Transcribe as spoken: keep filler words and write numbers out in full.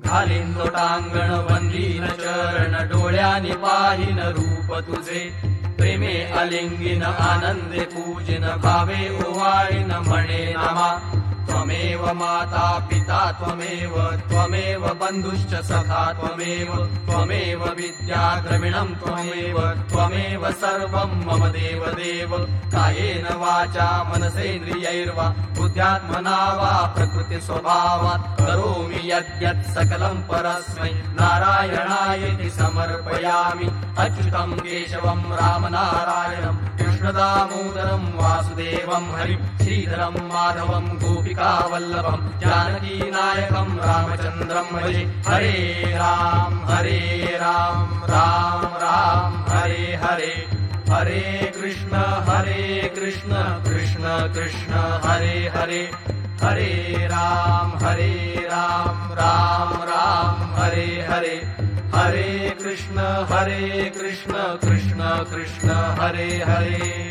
घालीन लोटांगण वंदीन चरण डोळ्यानी पाहिन रूप तुझे प्रेमे अलिंगिन आनंदे पूजिन भावे ओवाळीन म्हणे नमा त्वमेव माता पिता त्वमेव त्वमेव बंधुश्च सखा त्वमेव त्वमेव विद्या द्रविणं त्वमेव त्वमेव सर्वं मम देव देव कायेन वाचा मनसेन्द्रियैर्वा बुद्ध्यात्मना वा प्रकृति स्वभावात् करोमि यद्यत् सकलं परस्मै नारायणायेति समर्पयामि अच्युतं केशवं रामनारायणं कृष्णदामोदरं वासुदेवं हरिं श्रीधरं माधवं गोपिकावल्लभं जानकीनायकं रामचन्द्रं भजे हरे राम हरे राम राम राम हरे हरे हरे कृष्ण हरे कृष्ण कृष्ण कृष्ण हरे हरे हरे राम हरे राम राम राम हरे हरे हरे कृष्ण हरे कृष्ण कृष्ण कृष्ण हरे हरे